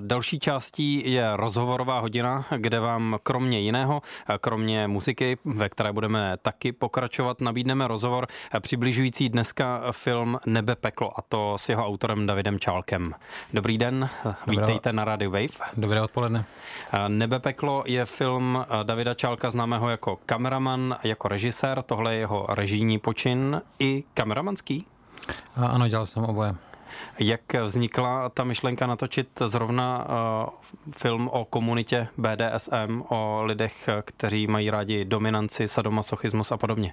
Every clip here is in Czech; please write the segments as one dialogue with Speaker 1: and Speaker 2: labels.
Speaker 1: Další částí je rozhovorová hodina, kde vám kromě jiného, kromě muziky, ve které budeme taky pokračovat, nabídneme rozhovor přibližující dneska film Nebe peklo, a to s jeho autorem Davidem Čálkem. Dobrý den, vítejte na Radio Wave.
Speaker 2: Dobré odpoledne.
Speaker 1: Nebe peklo je film Davida Čálka, známého jako kameraman, jako režisér. Tohle je jeho režijní počin i kameramanský?
Speaker 2: Ano, dělal jsem oboje.
Speaker 1: Jak vznikla ta myšlenka natočit zrovna film o komunitě BDSM, o lidech, kteří mají rádi dominanci, sadomasochismus a podobně?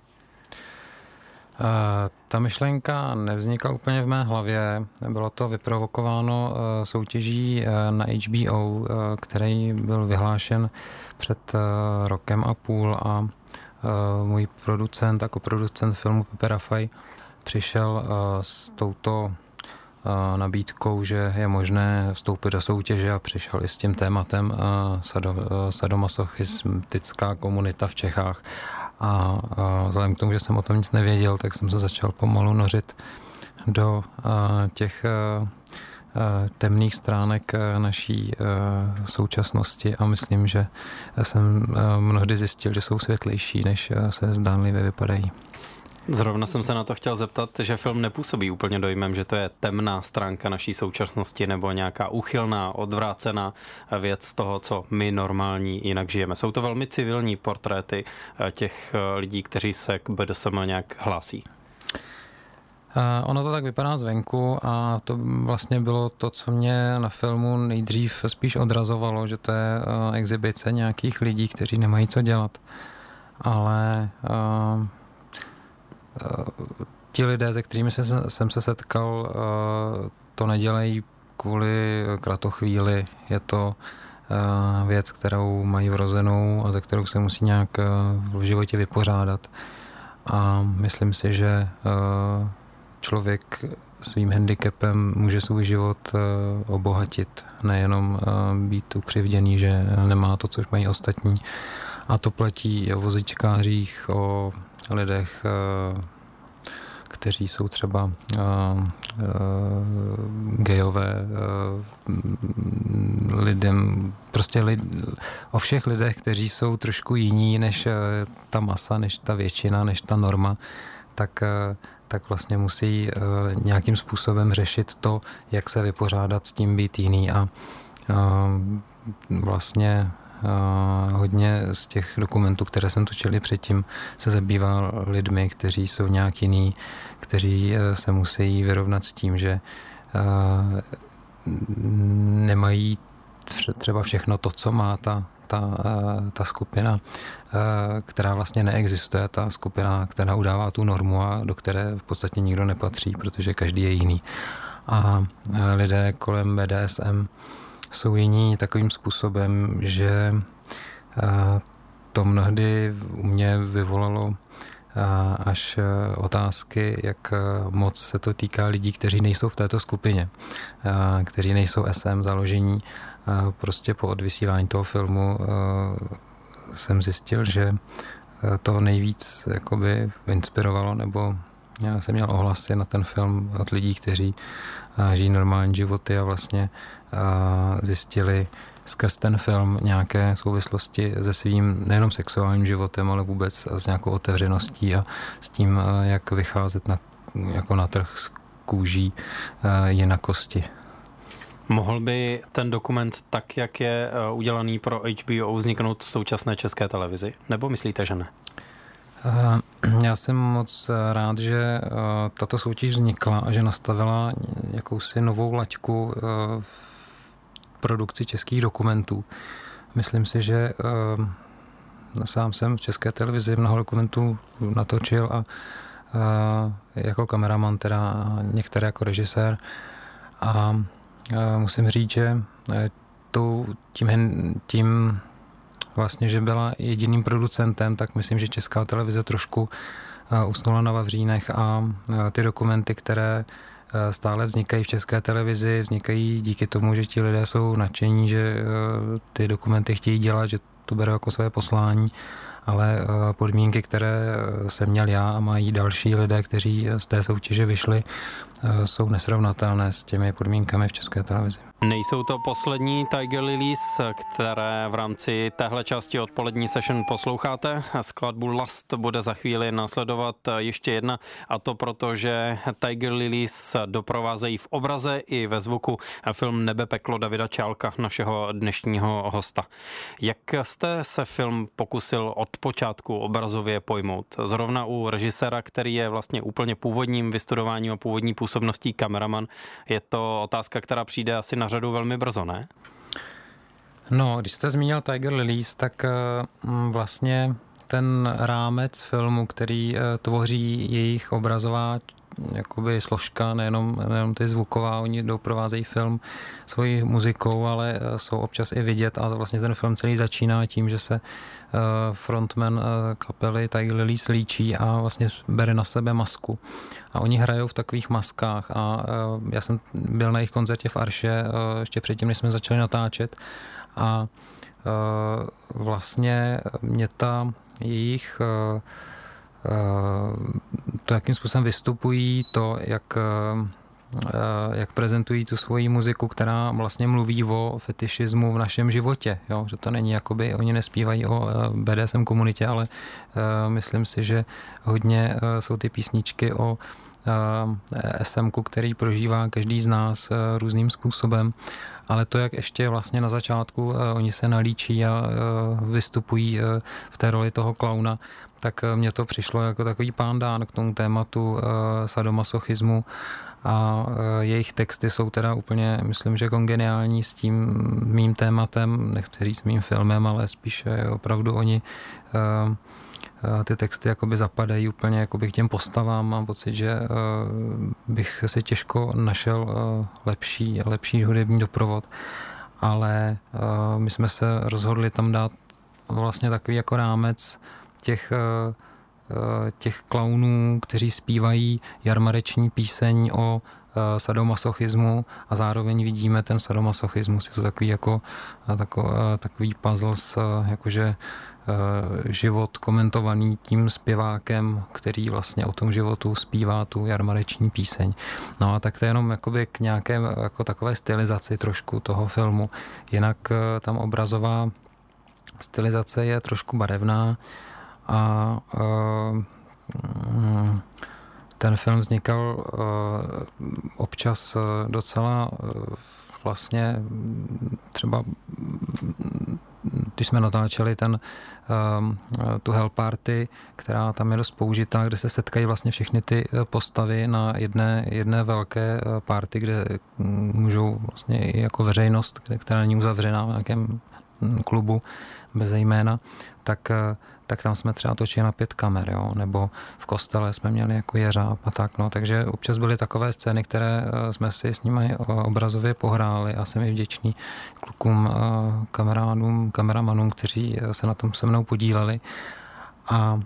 Speaker 2: Ta myšlenka nevznikla úplně v mé hlavě. Bylo to vyprovokováno soutěží na HBO, který byl vyhlášen před rokem a půl, a můj producent a koproducent filmu Pepe Rafaj přišel s touto nabídkou, že je možné vstoupit do soutěže, a přišel i s tím tématem sadomasochistická komunita v Čechách. A vzhledem k tomu, že jsem o tom nic nevěděl, tak jsem se začal pomalu nořit do těch temných stránek naší současnosti, a myslím, že jsem mnohdy zjistil, že jsou světlejší, než se zdánlivě vypadají.
Speaker 1: Zrovna jsem se na to chtěl zeptat, že film nepůsobí úplně dojmem, že to je temná stránka naší současnosti nebo nějaká úchylná, odvrácená věc toho, co my normální jinak žijeme. Jsou to velmi civilní portréty těch lidí, kteří se k BDSM nějak hlásí.
Speaker 2: Ono to tak vypadá zvenku, a to vlastně bylo to, co mě na filmu nejdřív spíš odrazovalo, že to je exibice nějakých lidí, kteří nemají co dělat. Ale ti lidé, se kterými jsem se setkal, to nedělají kvůli kratochvíli. Je to věc, kterou mají vrozenou a ze kterou se musí nějak v životě vypořádat. A myslím si, že člověk svým handicapem může svůj život obohatit, nejenom být ukřivděný, že nemá to, což mají ostatní. A to platí o vozíčkářích, o lidech, kteří jsou třeba gejové, lidem, prostě o všech lidech, kteří jsou trošku jiní než ta masa, než ta většina, než ta norma, tak vlastně musí nějakým způsobem řešit to, jak se vypořádat s tím být jiný. A vlastně hodně z těch dokumentů, které jsem točil předtím, se zabývá lidmi, kteří jsou nějak jiný, kteří se musí vyrovnat s tím, že nemají třeba všechno to, co má ta skupina, která vlastně neexistuje, ta skupina, která udává tu normu a do které v podstatě nikdo nepatří, protože každý je jiný. A lidé kolem BDSM jsou jiní takovým způsobem, že to mnohdy u mě vyvolalo až otázky, jak moc se to týká lidí, kteří nejsou v této skupině, kteří nejsou SM založení. Prostě po odvysílání toho filmu jsem zjistil, že to nejvíc jakoby inspirovalo, nebo já jsem měl ohlasy na ten film od lidí, kteří žijí normální životy a vlastně zjistili skrz ten film nějaké souvislosti se svým nejenom sexuálním životem, ale vůbec s nějakou otevřeností a s tím, jak vycházet jako na trh s kůží jinakosti.
Speaker 1: Mohl by ten dokument, tak jak je udělaný pro HBO, vzniknout v současné České televizi? Nebo myslíte, že ne?
Speaker 2: Já jsem moc rád, že tato soutěž vznikla a že nastavila jakousi novou laťku v produkci českých dokumentů. Myslím si, že sám jsem v České televizi mnoho dokumentů natočil a jako kameraman, teda některé jako režisér. A musím říct, že tím vlastně, že byla jediným producentem, tak myslím, že Česká televize trošku usnula na vavřínech, a ty dokumenty, které stále vznikají v České televizi, vznikají díky tomu, že ti lidé jsou nadšení, že ty dokumenty chtějí dělat, že to berou jako své poslání, ale podmínky, které jsem měl já a mají další lidé, kteří z té soutěže vyšli, jsou nesrovnatelné s těmi podmínkami v České televizi.
Speaker 1: Nejsou to poslední Tiger Lilies, které v rámci téhle části odpolední session posloucháte. Skladbu Last bude za chvíli následovat ještě jedna, a to proto, že Tiger Lilies doprovázejí v obraze i ve zvuku film Nebe, peklo Davida Čálka, našeho dnešního hosta. Jak jste se film pokusil od počátku obrazově pojmout? Zrovna u režiséra, který je vlastně úplně původním vystudováním a původní působností kameraman, je to otázka, která přijde asi na řadu velmi brzo, ne?
Speaker 2: No, když jste zmínil Tiger Lilies, tak vlastně ten rámec filmu, který tvoří jejich obrazová jakoby složka, nejenom ty zvuková, oni doprovázejí film svojí muzikou, ale jsou občas i vidět a vlastně ten film celý začíná tím, že se frontman kapely Tiger Lilies líčí a vlastně bere na sebe masku. A oni hrajou v takových maskách a já jsem byl na jejich koncertě v Arše ještě předtím, než jsme začali natáčet a vlastně mě ta jejich to, jakým způsobem vystupují, to, jak prezentují tu svoji muziku, která vlastně mluví o fetišismu v našem životě. Jo? Že to není jakoby, oni nespívají o BDSM komunitě, ale myslím si, že hodně jsou ty písničky o SM-ku, který prožívá každý z nás různým způsobem. Ale to, jak ještě vlastně na začátku oni se nalíčí a vystupují v té roli toho klauna, tak mně to přišlo jako takový pándán k tomu tématu sadomasochismu a jejich texty jsou teda úplně, myslím, že kongeniální s tím mým tématem, nechci říct mým filmem, ale spíš opravdu oni ty texty jakoby zapadají úplně jakoby k těm postavám. Mám pocit, že bych si těžko našel lepší hudební doprovod, ale my jsme se rozhodli tam dát vlastně takový jako rámec těch klaunů, kteří zpívají jarmareční píseň o sadomasochismu a zároveň vidíme ten sadomasochismus. Je to takový jako takový puzzle jakože život komentovaný tím zpěvákem, který vlastně o tom životu zpívá tu jarmareční píseň. No a tak to je jenom jakoby k nějaké jako takové stylizaci trošku toho filmu. Jinak tam obrazová stylizace je trošku barevná a ten film vznikal občas docela vlastně třeba když jsme natáčeli tu Hell Party, která tam je dost použitá, kde se setkají vlastně všechny ty postavy na jedné velké party, kde můžou vlastně i jako veřejnost, která není uzavřená v nějakém klubu bez jména, tak tam jsme třeba točili na 5 kamer, jo? Nebo v kostele jsme měli jako jeřáb a tak, no. Takže občas byly takové scény, které jsme si s nimi obrazově pohráli a jsem i vděčný klukům, kameramanům, kteří se na tom se mnou podíleli a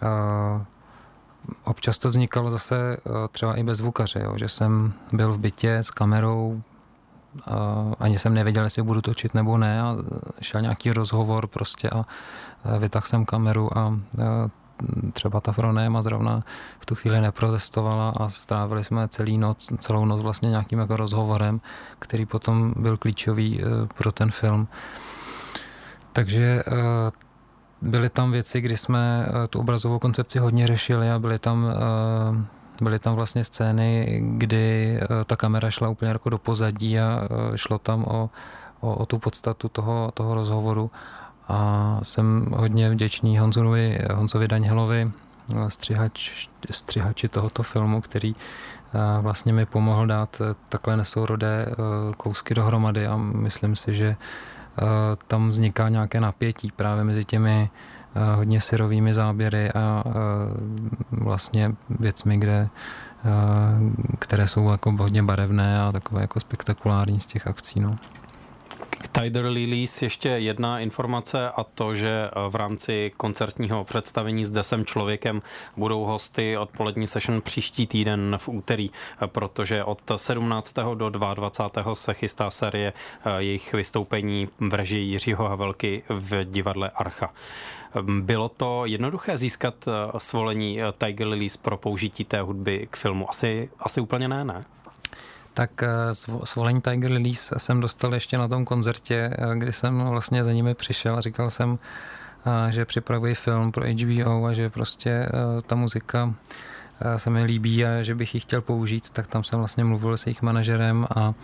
Speaker 2: občas to vznikalo zase třeba i bez zvukaře, jo? Že jsem byl v bytě s kamerou, ani jsem nevěděl, jestli budu točit nebo ne a šel nějaký rozhovor prostě a vytáhl jsem kameru a třeba ta Fronéma zrovna v tu chvíli neprotestovala a strávili jsme celou noc vlastně nějakým jako rozhovorem, který potom byl klíčový pro ten film. Takže byly tam věci, kdy jsme tu obrazovou koncepci hodně řešili a byly tam vlastně scény, kdy ta kamera šla úplně jako do pozadí a šlo tam o tu podstatu toho rozhovoru. A jsem hodně vděčný Honzovi Danielovi, střihači tohoto filmu, který vlastně mi pomohl dát takhle nesourodé kousky dohromady a myslím si, že tam vzniká nějaké napětí právě mezi těmi hodně syrovými záběry a vlastně věcmi, které jsou jako hodně barevné a takové jako spektakulární z těch akcí. No.
Speaker 1: K Tiger Lilies ještě jedna informace a to, že v rámci koncertního představení Zde jsem člověkem budou hosty odpolední session příští týden v úterý, protože od 17. do 22. se chystá série jejich vystoupení v režii Jiřího Havelky v divadle Archa. Bylo to jednoduché získat svolení Tiger Lilies pro použití té hudby k filmu? Asi úplně ne?
Speaker 2: Tak svolení Tiger Lilies jsem dostal ještě na tom koncertě, kdy jsem vlastně za nimi přišel a říkal jsem, že připravuji film pro HBO a že prostě ta muzika se mi líbí a že bych ji chtěl použít, tak tam jsem vlastně mluvil s jejich manažerem a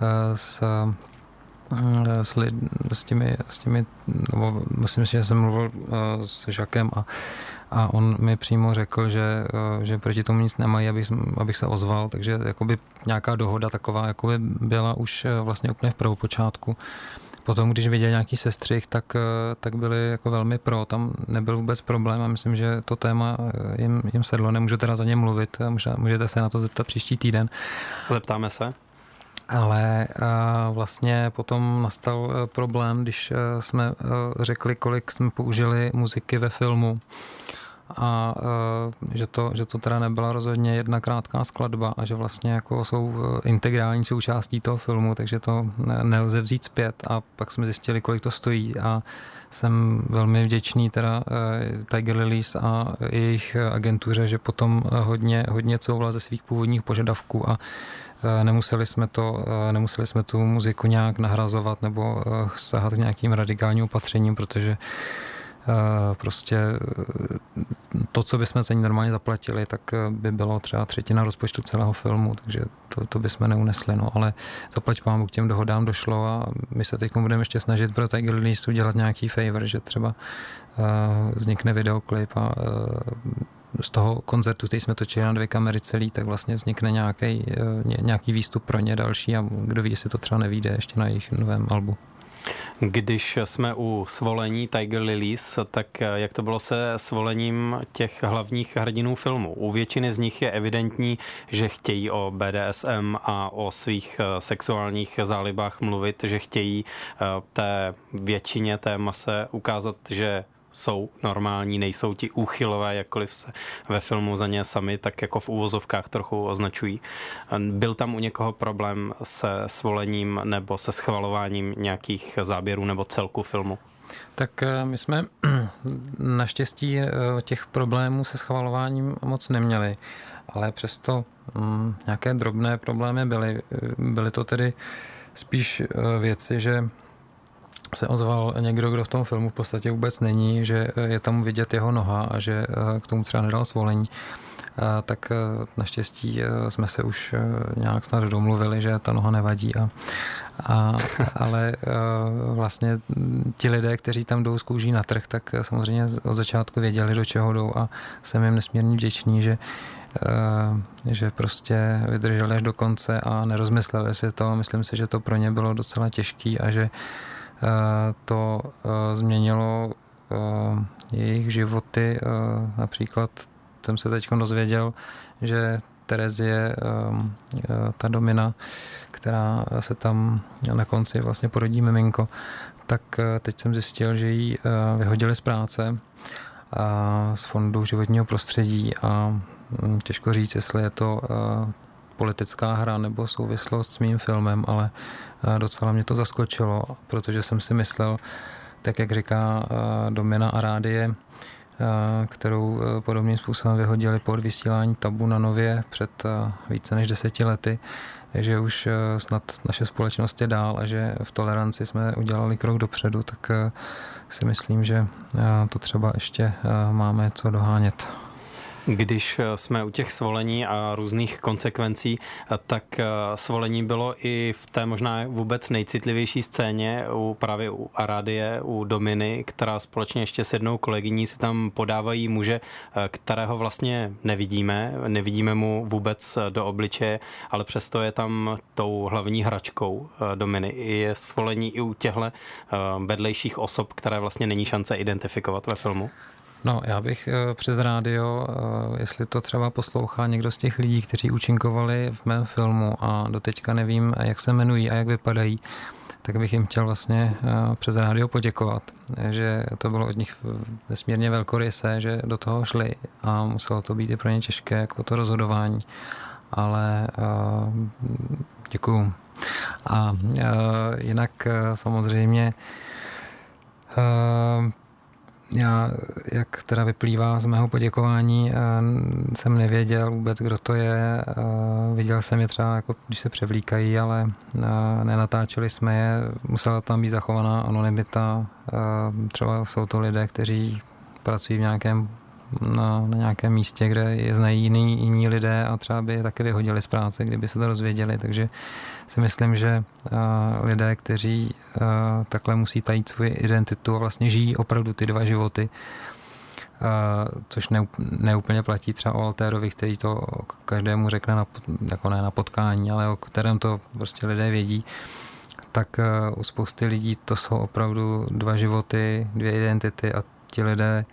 Speaker 2: s těmi, nebo myslím si, že jsem mluvil s Žakem a on mi přímo řekl, že proti tomu nic nemají, abych se ozval, takže jakoby nějaká dohoda taková jakoby byla už vlastně úplně v prvopočátku. Potom, když viděl nějaký sestřih, tak byli jako velmi pro, tam nebyl vůbec problém a myslím, že to téma jim sedlo, nemůžu teda za ně mluvit, můžete se na to zeptat příští týden.
Speaker 1: Zeptáme se.
Speaker 2: Ale vlastně potom nastal problém, když jsme řekli, kolik jsme použili muziky ve filmu a že to teda nebyla rozhodně jedna krátká skladba a že vlastně jako jsou integrální součástí toho filmu, takže to nelze vzít zpět a pak jsme zjistili, kolik to stojí a jsem velmi vděčný teda Tiger Lilies a jejich agentuře, že potom hodně couvla ze svých původních požadavků a nemuseli jsme tu muziku nějak nahrazovat nebo sahat k nějakým radikálním opatřením, protože prostě to, co bychom za ní normálně zaplatili, tak by bylo třeba 1/3 rozpočtu celého filmu, takže to bychom neunesli, no, ale zaplať pámu k těm dohodám došlo a my se teď budeme ještě snažit pro Tiger Lilies udělat nějaký favor, že třeba vznikne videoklip a z toho koncertu, který jsme točili na 2 kamery celý, tak vlastně vznikne nějaký výstup pro ně další a kdo ví, jestli to třeba nevyjde ještě na jejich novém albu.
Speaker 1: Když jsme u svolení Tiger Lilies, tak jak to bylo se svolením těch hlavních hrdinů filmu? U většiny z nich je evidentní, že chtějí o BDSM a o svých sexuálních zálibách mluvit, že chtějí té většině, té mase ukázat, že jsou normální, nejsou ti úchylové, jakkoliv se ve filmu za ně sami tak jako v uvozovkách trochu označují. Byl tam u někoho problém se svolením nebo se schvalováním nějakých záběrů nebo celku filmu?
Speaker 2: Tak my jsme naštěstí těch problémů se schvalováním moc neměli, ale přesto nějaké drobné problémy byly. Byly to tedy spíš věci, že se ozval někdo, kdo v tom filmu v podstatě vůbec není, že je tam vidět jeho noha a že k tomu třeba nedal svolení. Tak naštěstí jsme se už nějak snad domluvili, že ta noha nevadí. Ale vlastně ti lidé, kteří tam jdou z kůží na trh, tak samozřejmě od začátku věděli, do čeho jdou a jsem jim nesmírně vděčný, že prostě vydrželi až do konce a nerozmysleli si to. Myslím si, že to pro ně bylo docela těžký a že to změnilo jejich životy. Například jsem se teď dozvěděl, že Terezie, ta Domina, která se tam na konci vlastně porodí miminko, tak teď jsem zjistil, že ji vyhodili z práce z Fondu životního prostředí a těžko říct, jestli je to politická hra nebo souvislost s mým filmem, ale docela mě to zaskočilo, protože jsem si myslel, tak jak říká Domina Arádie, kterou podobným způsobem vyhodili po odvysílání Tabu na Nově před více než 10 lety, že už snad naše společnost je dál a že v toleranci jsme udělali krok dopředu, tak si myslím, že to třeba ještě máme co dohánět.
Speaker 1: Když jsme u těch svolení a různých konsekvencí, tak svolení bylo i v té možná vůbec nejcitlivější scéně, právě u Arádie, u Dominy, která společně ještě s jednou kolegyní si tam podávají muže, kterého vlastně nevidíme mu vůbec do obličeje, ale přesto je tam tou hlavní hračkou Dominy. Je svolení i u těchto vedlejších osob, které vlastně není šance identifikovat ve filmu?
Speaker 2: No, já bych přes rádio, jestli to třeba poslouchá někdo z těch lidí, kteří účinkovali v mém filmu a doteďka nevím, jak se jmenují a jak vypadají, tak bych jim chtěl vlastně přes rádio poděkovat, že to bylo od nich nesmírně velkorysé, že do toho šli a muselo to být i pro ně těžké, jako to rozhodování, ale děkuju. A jinak samozřejmě Já, jak teda vyplývá z mého poděkování, jsem nevěděl vůbec, kdo to je. Viděl jsem je třeba, jako, když se převlíkají, ale nenatáčeli jsme je. Musela tam být zachovaná anonymita. Třeba jsou to lidé, kteří pracují na nějakém místě, kde je znají jiní lidé a třeba by je taky vyhodili z práce, kdyby se to dozvěděli. Takže si myslím, že lidé, kteří takhle musí tajit svoji identitu a vlastně žijí opravdu ty dva životy, což neúplně platí třeba o Altérovi, který to každému řekne jako ne na potkání, ale o kterém to prostě lidé vědí, tak u spousty lidí to jsou opravdu dva životy, dvě identity a ti lidé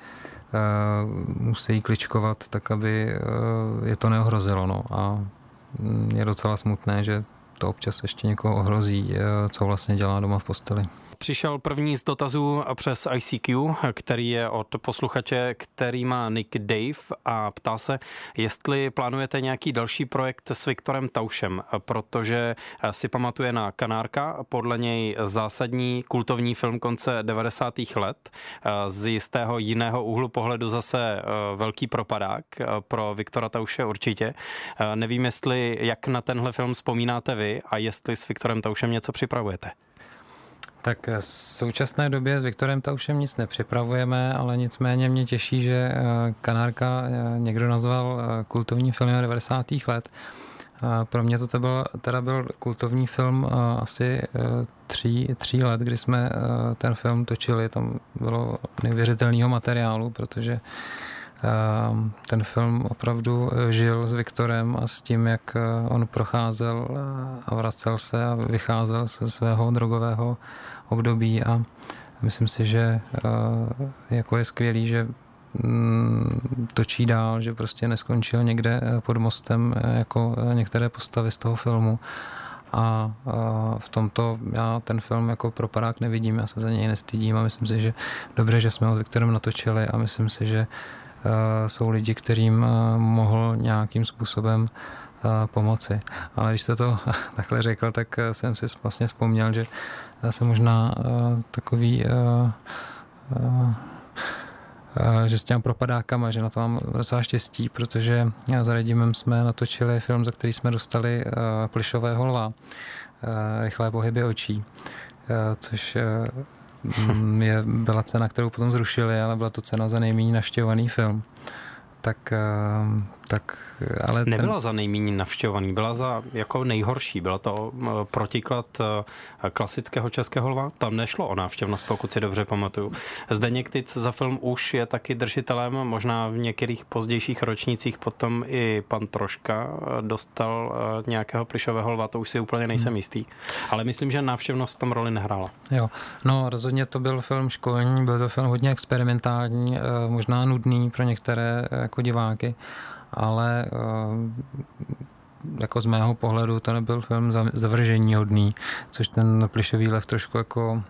Speaker 2: musí kličkovat tak, aby je to neohrozilo. No. A je docela smutné, že to občas ještě někoho ohrozí, co vlastně dělá doma v posteli.
Speaker 1: Přišel první z dotazů přes ICQ, který je od posluchače, který má nick Dave a ptá se, jestli plánujete nějaký další projekt s Viktorem Taušem, protože si pamatuje na Kanárka, podle něj zásadní kultovní film konce 90. let, z jistého jiného úhlu pohledu zase velký propadák, pro Viktora Tauše určitě. Nevím, jestli jak na tenhle film vzpomínáte vy a jestli s Viktorem Taušem něco připravujete.
Speaker 2: Tak v současné době s Viktorem Taušem nic nepřipravujeme, ale nicméně mě těší, že Kanárka někdo nazval kultovním filmem 90. let. Pro mě to byl kultovní film asi 3 let, kdy jsme ten film točili. Tam bylo neuvěřitelného materiálu, protože ten film opravdu žil s Viktorem a s tím, jak on procházel a vracel se a vycházel ze svého drogového období a myslím si, že jako je skvělý, že točí dál, že prostě neskončil někde pod mostem jako některé postavy z toho filmu a v tomto já ten film jako propadák nevidím, já se za něj nestydím a myslím si, že dobře, že jsme ho s Viktorem natočili a myslím si, že jsou lidi, kterým mohl nějakým způsobem pomoci. Ale když jste to takhle řekl, tak jsem si vlastně vzpomněl, že jsem možná takový, že s těm propadákama, že na to mám docela štěstí, protože s Radimem jsme natočili film, za který jsme dostali Plišového lva, Rychlé pohyby očí, což byla cena, kterou potom zrušili, ale byla to cena za nejméně navštěvovaný film. Ale
Speaker 1: nebyla za nejméně navštěvovaný, byla za jako nejhorší. Byla to protiklad klasického Českého lva. Tam nešlo o návštěvnost, pokud si dobře pamatuju. Zdeněk Tic za film už je taky držitelem, možná v některých pozdějších ročnících potom i pan Troška dostal nějakého Plišového lva, to už si úplně nejsem jistý. Ale myslím, že návštěvnost tam roli nehrála.
Speaker 2: Jo, no rozhodně to byl film školní, byl to film hodně experimentální, možná nudný pro některé jako diváky, ale jako z mého pohledu to nebyl film zavržení hodný, což ten Plišový lev trošku jako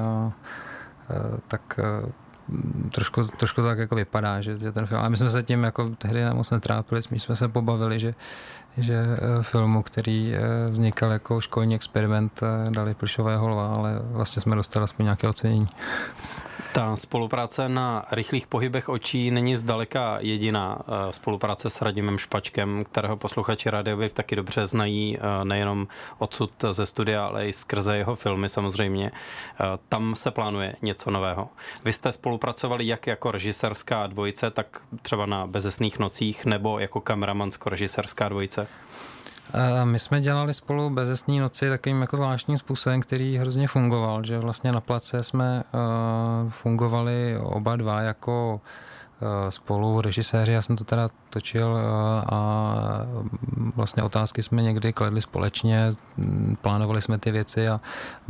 Speaker 2: trošku tak jako vypadá, že ten film, ale my jsme se tím jako tehdy moc netrápili, spíš jsme se pobavili, že filmu, který vznikal jako školní experiment, dali Plišového lva, ale vlastně jsme dostali aspoň nějaké ocenění.
Speaker 1: Ta spolupráce na Rychlých pohybech očí není zdaleka jediná spolupráce s Radimem Špačkem, kterého posluchači Rádia Wave taky dobře znají, nejenom odsud ze studia, ale i skrze jeho filmy samozřejmě. Tam se plánuje něco nového. Vy jste spolupracovali jak jako režisérská dvojice, tak třeba na Bezesných nocích, nebo jako kameramansko-režisérská dvojice?
Speaker 2: My jsme dělali spolu Bezesní noci takovým jako zvláštním způsobem, který hrozně fungoval, že vlastně na place jsme fungovali oba dva jako spolu režiséři, já jsem to teda točil a vlastně otázky jsme někdy kladli společně, plánovali jsme ty věci a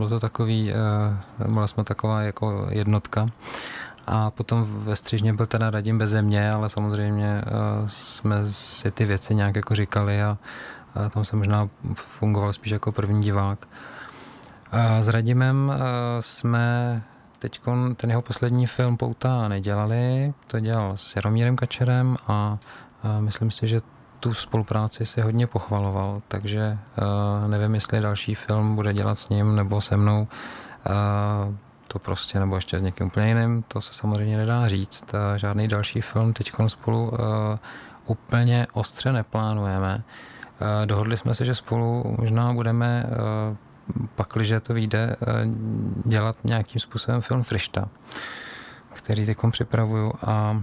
Speaker 2: byla jsme taková jako jednotka. A potom ve střižně byl teda Radim beze mě, ale samozřejmě jsme si ty věci nějak jako říkali a tam jsem možná fungoval spíš jako první divák. S Radimem jsme teď ten jeho poslední film Pouta nedělali, to dělal s Jaromírem Kačerem a myslím si, že tu spolupráci si hodně pochvaloval, takže nevím, jestli další film bude dělat s ním nebo se mnou. to prostě, nebo ještě s někým úplně jiným, to se samozřejmě nedá říct. Žádný další film teď spolu úplně ostře neplánujeme. Dohodli jsme se, že spolu možná budeme, pakliže to vyjde, dělat nějakým způsobem film Frišta, který teď připravuju a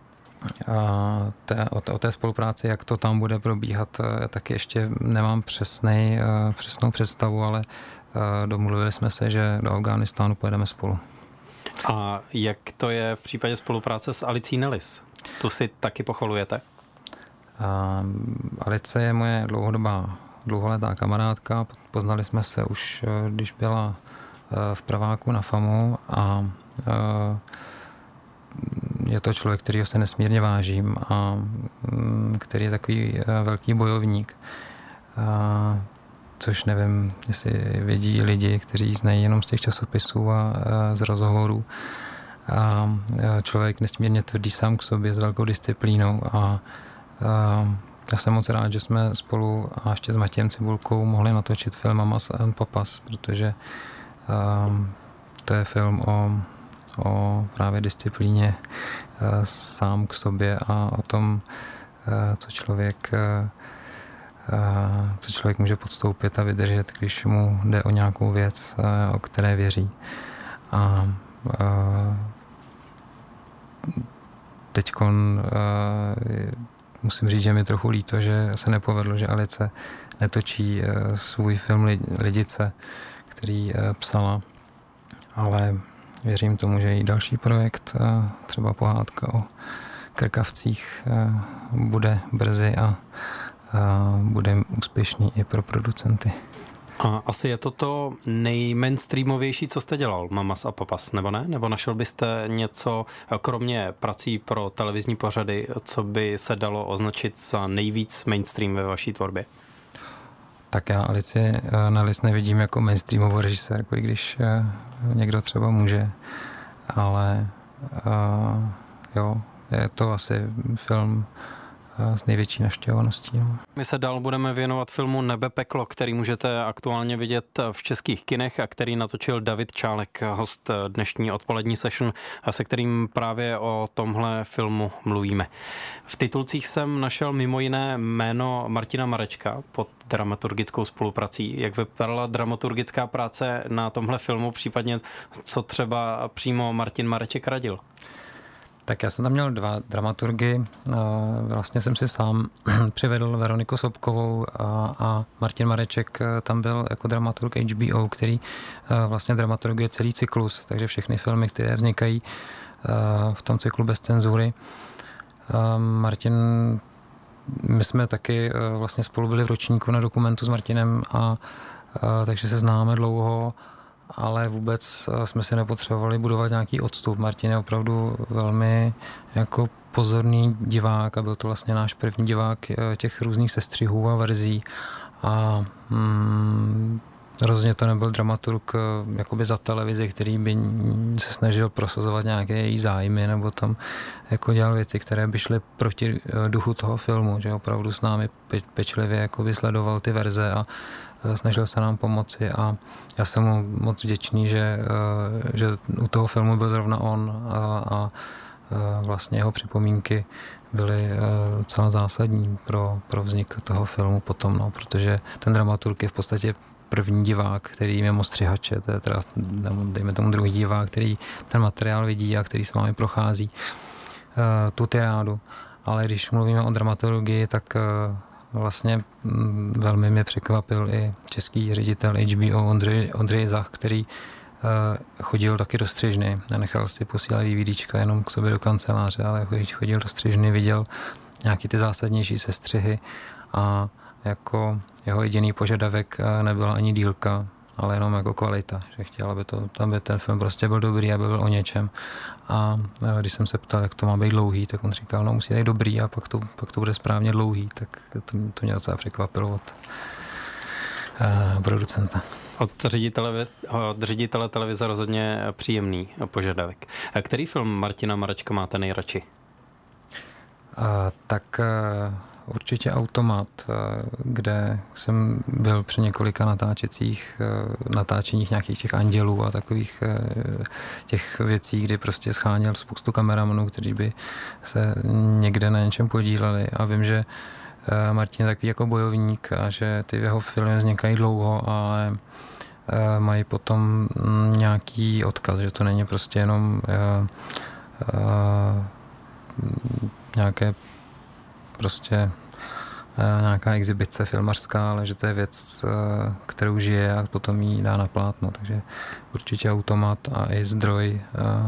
Speaker 2: o té spolupráci, jak to tam bude probíhat, tak ještě nemám přesnou představu, ale domluvili jsme se, že do Afghánistánu pojedeme spolu.
Speaker 1: A jak to je v případě spolupráce s Alicí Nellis? Tu si taky pochvalujete?
Speaker 2: Alice je moje dlouholetá kamarádka. Poznali jsme se už, když byla v praváku na FAMu a je to člověk, kterýho se nesmírně vážím a který je takový velký bojovník. Což nevím, jestli vědí lidi, kteří znají jenom z těch časopisů a z rozhovorů. A člověk nesmírně tvrdý sám k sobě s velkou disciplínou a já jsem moc rád, že jsme spolu a ještě s Matějem Cibulkou mohli natočit film Mamas and Papas, protože to je film o právě disciplíně sám k sobě a o tom, co člověk může podstoupit a vydržet, když mu jde o nějakou věc, o které věří. A teďkon musím říct, že mi trochu líto, že se nepovedlo, že Alice netočí svůj film Lidice, který psala, ale věřím tomu, že její další projekt, třeba pohádka o krkavcích, bude brzy a bude úspěšný i pro producenty.
Speaker 1: A asi je to nejmainstreamovější, co jste dělal, Mamas a Papas, nebo ne? Nebo našel byste něco, kromě prací pro televizní pořady, co by se dalo označit za nejvíc mainstream ve vaší tvorbě?
Speaker 2: Tak já Alici Nellis nevidím jako mainstreamovou režisérku, i když někdo třeba může, ale jo, je to asi film s největší navštěvovaností. No.
Speaker 1: My se dál budeme věnovat filmu Nebe peklo, který můžete aktuálně vidět v českých kinech a který natočil David Čálek, host dnešní odpolední session, se kterým právě o tomhle filmu mluvíme. V titulcích jsem našel mimo jiné jméno Martina Marečka pod dramaturgickou spoluprací. Jak vypadala dramaturgická práce na tomhle filmu, případně co třeba přímo Martin Mareček radil?
Speaker 2: Tak já jsem tam měl 2 dramaturgy. Vlastně jsem si sám přivedl Veroniku Sobkovou a Martin Mareček tam byl jako dramaturg HBO, který vlastně dramaturguje celý cyklus, takže všechny filmy, které vznikají v tom cyklu bez cenzury. Martin, my jsme taky vlastně spolu byli v ročníku na dokumentu s Martinem takže se známe dlouho, ale vůbec jsme si nepotřebovali budovat nějaký odstup. Martin je opravdu velmi jako pozorný divák a byl to vlastně náš první divák těch různých sestřihů a verzí a rozhodně to nebyl dramaturg jakoby za televizi, který by se snažil prosazovat nějaké její zájmy nebo tam jako dělal věci, které by šly proti duchu toho filmu, že opravdu s námi pečlivě jakoby sledoval ty verze a snažil se nám pomoci a já jsem mu moc vděčný, že u toho filmu byl zrovna on a vlastně jeho připomínky byly celá zásadní pro vznik toho filmu potom, no, protože ten dramaturg je v podstatě první divák, který mimo střihače, to je teda, dejme tomu druhý divák, který ten materiál vidí a který se vámi prochází tu tirádu. Ale když mluvíme o dramaturgii, tak vlastně velmi mě překvapil i český ředitel HBO Ondřej Zach, který chodil taky do střižny. Nenechal si posílat DVDčka jenom k sobě do kanceláře, ale chodil do střižny, viděl nějaký ty zásadnější sestřihy a jako jeho jediný požadavek nebyla ani dílka, ale jenom jako kvalita, že chtěl, aby ten film prostě byl dobrý, aby byl o něčem. A když jsem se ptal, jak to má být dlouhý, tak on říkal, no musí být dobrý a pak to bude správně dlouhý, tak to mě docela překvapilo od producenta.
Speaker 1: Od ředitele televize rozhodně příjemný požadavek. Který film Martina Marečka máte nejradši?
Speaker 2: Tak Určitě Automat, kde jsem byl při několika natáčeních nějakých těch Andělů a takových těch věcí, kdy prostě scháněl spoustu kameramanů, kteří by se někde na něčem podíleli. A vím, že Martin je takový jako bojovník a že ty jeho filmy vznikají dlouho, ale mají potom nějaký odkaz, že to není prostě jenom nějaké prostě nějaká exibice filmařská, ale že to je věc, kterou žije a potom ji dá na plátno. Takže určitě Automat a i Zdroj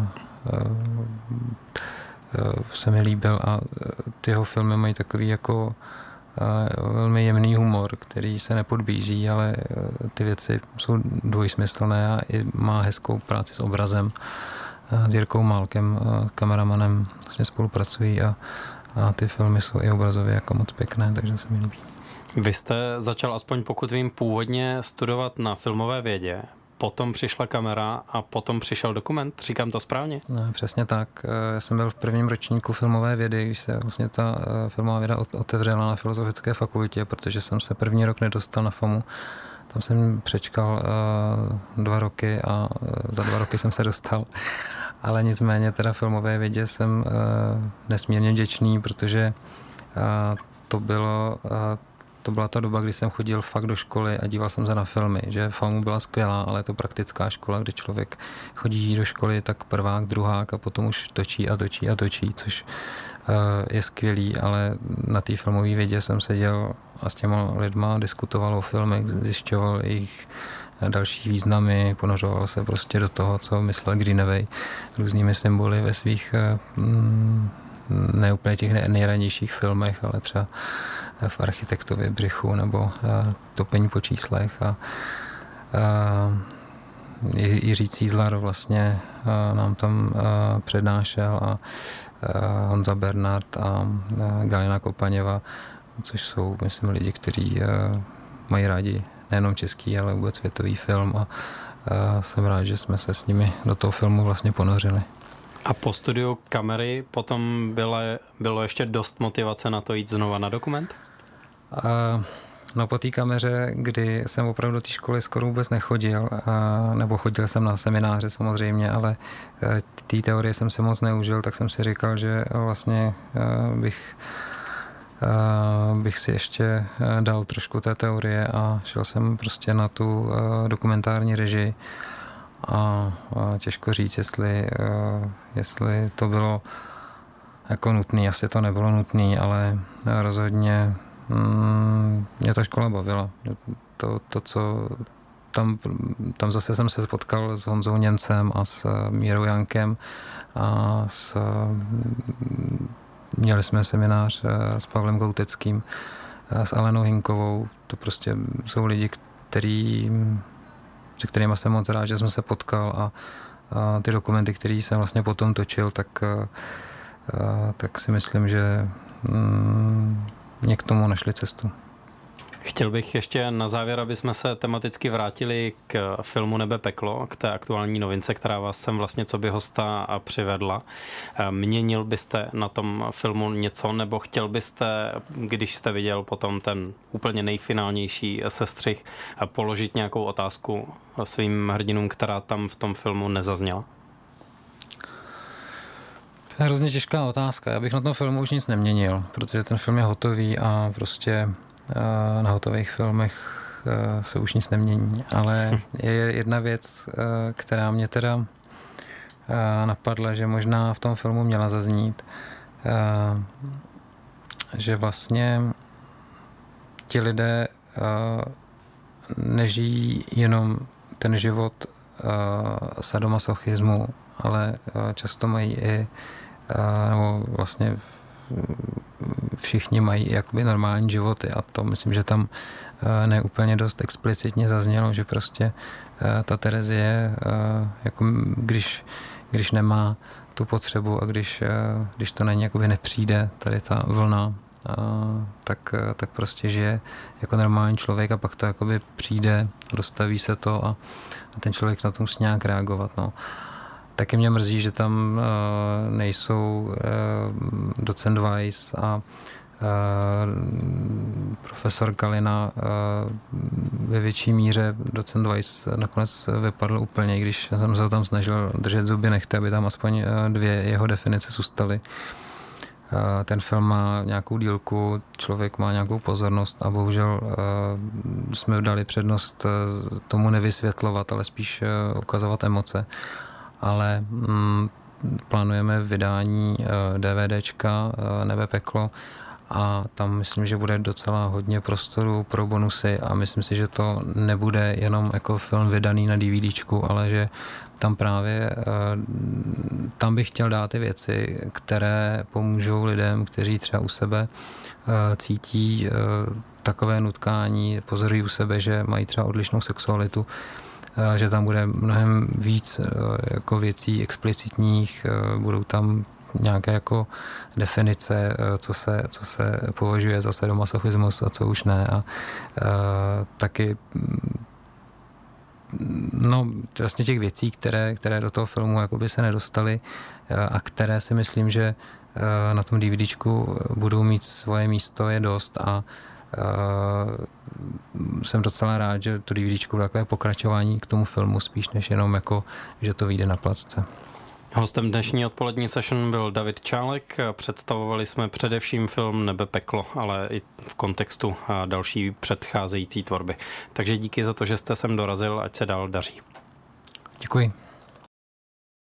Speaker 2: se mi líbil a ty jeho filmy mají takový jako velmi jemný humor, který se nepodbízí, ale ty věci jsou dvojsmyslné a i má hezkou práci s obrazem. S Jirkou Málkem, kameramanem, vlastně spolupracují a ty filmy jsou i obrazově jako moc pěkné, takže se mi líbí.
Speaker 1: Vy jste začal, aspoň pokud vím, původně studovat na filmové vědě, potom přišla kamera a potom přišel dokument, říkám to správně?
Speaker 2: No, přesně tak. Já jsem byl v prvním ročníku filmové vědy, když se vlastně ta filmová věda otevřela na Filozofické fakultě, protože jsem se první rok nedostal na FAMu. Tam jsem přečkal 2 roky a za 2 roky jsem se dostal. Ale nicméně teda filmové vědě jsem nesmírně vděčný, protože to byla ta doba, kdy jsem chodil fakt do školy a díval jsem se na filmy, že FAMU byla skvělá, ale je to praktická škola, kde člověk chodí do školy tak prvák, druhák a potom už točí a točí a točí, což je skvělý, ale na té filmové vědě jsem seděl a s těma lidma diskutoval o filmech, zjišťoval jejich další významy, ponořoval se prostě do toho, co myslel Greenaway různými symboly ve svých ne úplně těch nejranějších filmech, ale třeba v Architektově břichu nebo Topení po číslech a Jiří Cízlar vlastně nám tam přednášel a Honza Bernard a Galina Kopaněva, což jsou, myslím, lidi, kteří mají rádi nejenom český, ale vůbec světový film a jsem rád, že jsme se s nimi do toho filmu vlastně ponořili.
Speaker 1: A po studiu kamery potom bylo ještě dost motivace na to jít znova na dokument?
Speaker 2: No po té kameře, kdy jsem opravdu do té školy skoro vůbec nechodil, nebo chodil jsem na semináře samozřejmě, ale té teorie jsem si moc neužil, tak jsem si říkal, že vlastně bych si ještě dal trošku té teorie a šel jsem prostě na tu dokumentární režii a těžko říct, jestli to bylo jako nutné, asi to nebylo nutné, ale rozhodně mě ta škola bavila. To co tam zase jsem se spotkal s Honzou Němcem a s Mírou Jankem a měli jsme seminář s Pavlem Kouteckým, s Alenou Hinkovou. To prostě jsou lidi, se kterými jsem moc rád, že jsem se potkal a ty dokumenty, které jsem vlastně potom točil, tak si myslím, že mě k tomu našli cestu.
Speaker 1: Chtěl bych ještě na závěr, aby jsme se tematicky vrátili k filmu Nebe peklo, k té aktuální novince, která vás sem vlastně coby hosta přivedla. Měnil byste na tom filmu něco, nebo chtěl byste, když jste viděl potom ten úplně nejfinálnější sestřih, položit nějakou otázku svým hrdinům, která tam v tom filmu nezazněla?
Speaker 2: To je hrozně těžká otázka. Já bych na tom filmu už nic neměnil, protože ten film je hotový a prostě na hotových filmech se už nic nemění. Ale je jedna věc, která mě teda napadla, že možná v tom filmu měla zaznít, že vlastně ti lidé nežijí jenom ten život sadomasochismu, ale často mají i, nebo vlastně všichni mají jakoby normální životy a to myslím, že tam ne úplně dost explicitně zaznělo, že prostě ta Terezie, jako když nemá tu potřebu a když to na ní jakoby nepřijde, tady ta vlna, tak prostě žije jako normální člověk a pak to jakoby přijde, dostaví se to a ten člověk na to musí nějak reagovat. No. Taky mě mrzí, že tam nejsou docent Weiss a Profesor Kalina ve větší míře, docent Weiss nakonec vypadl úplně, když jsem se tam snažil držet zuby nehty, aby tam aspoň 2 jeho definice zůstaly. Ten film má nějakou dílku, člověk má nějakou pozornost a bohužel jsme dali přednost tomu nevysvětlovat, ale spíš ukazovat emoce. Ale plánujeme vydání DVDčka Nebe peklo a tam myslím, že bude docela hodně prostoru pro bonusy a myslím si, že to nebude jenom jako film vydaný na DVDčku, ale že tam právě tam bych chtěl dát ty věci, které pomůžou lidem, kteří třeba u sebe cítí takové nutkání, pozorují u sebe, že mají třeba odlišnou sexualitu, že tam bude mnohem víc jako věcí explicitních, budou tam nějaké jako definice, co se považuje za sadomasochismus a co už ne. A taky vlastně těch věcí, které do toho filmu jakoby se nedostaly a které si myslím, že na tom DVDčku budou mít svoje místo, je dost a jsem docela rád, že to DVDčko bylo takové pokračování k tomu filmu, spíš než jenom jako, že to vyjde na placce.
Speaker 1: Hostem dnešní odpolední session byl David Čálek. Představovali jsme především film Nebe peklo, ale i v kontextu další předcházející tvorby. Takže díky za to, že jste sem dorazil, ať se dál daří.
Speaker 2: Děkuji.